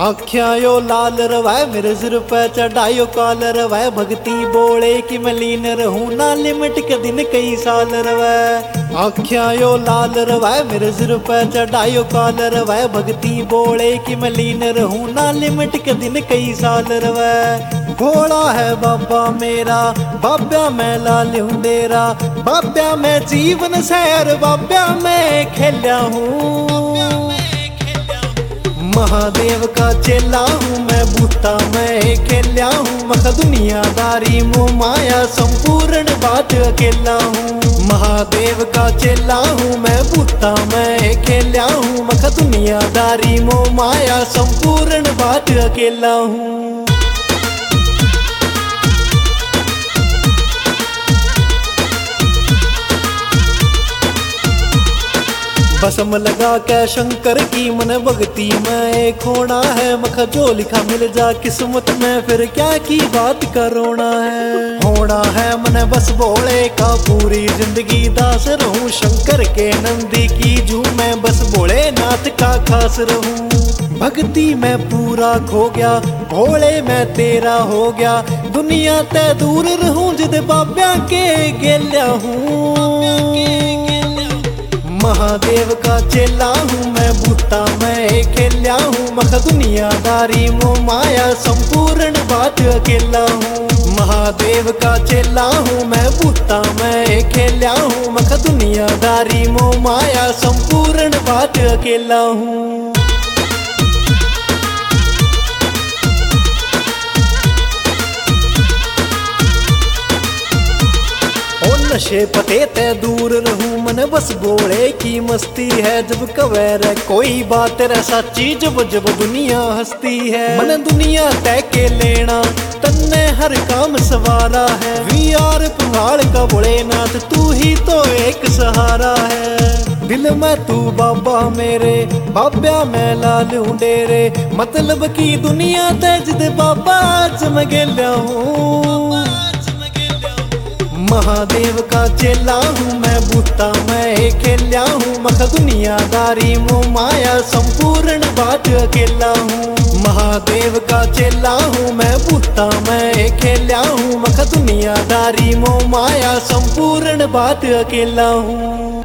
आख्या यो लाल रवाय मेरे सिर पे चढ़ायो काल रवाय भक्ति बोले कि मैं लीन रहूं ना लिमिट के दिन कई साल रवाय। आख्या यो लाल रवाय मेरे सिर पे चढ़ायो काल रवाय भक्ति बोले कि मैं लीन रहूं ना लिमिट के दिन कई साल रवाय। भोला है बाबा मेरा बाब्या मैं लाल हूं डेरा बाब्या मैं जीवन सैर बाब्या मैं खेल्या हूँ। महादेव का चेला हूँ मैं बूता मैं खेल्या हूँ मख दुनियादारी मोह माया संपूर्ण बात अकेला हूँ। महादेव का चेला हूँ मैं बूता मैं खेल्या हूँ मख दुनियादारी मोह माया संपूर्ण बात अकेला हूँ। भस्म लगा के शंकर की मन भक्ति में एक होना है मख जो लिखा मिल जा किस्मत में फिर क्या की बात करोना है। होना है मन बस भोले का पूरी जिंदगी दास रहूं शंकर के नंदी की जू मैं बस भोलेनाथ का खास रहूं। भक्ति में पूरा खो गया भोले मैं तेरा हो गया दुनिया ते दूर रहूं जिद बाब्या के गेल्या हूँ। महादेव का चेला हूँ मैं बूता मैं खेल्या हूँ मख दुनियादारी मोह माया संपूर्ण बात अकेला हूँ। महादेव का चेला हूँ मैं बूता मैं खेल्या हूँ मख दुनियादारी मोह माया संपूर्ण बात अकेला हूँ। नशे पते ते दूर रहूं मन बस भोले की मस्ती है जब कवैर कोई बात रे साची जब जब दुनिया हंसती है। मन दुनिया तय के लेना तन्ने हर काम सवारा है वी आर पहाड़ का भोलेनाथ तू ही तो एक सहारा है। दिल में तू बाबा मेरे बाब्या मैं लाल हूं डेरे मतलब की दुनिया ते जिद बाबा आज मैं गेल्या हूँ। महादेव का चेला हूँ मैं बूता मैं खेल्या हूँ मख दुनियादारी मोह माया संपूर्ण बात अकेला हूँ। महादेव का चेला हूँ मैं बूता मैं खेल्या हूँ मख दुनियादारी मोह माया संपूर्ण बात अकेला हूँ।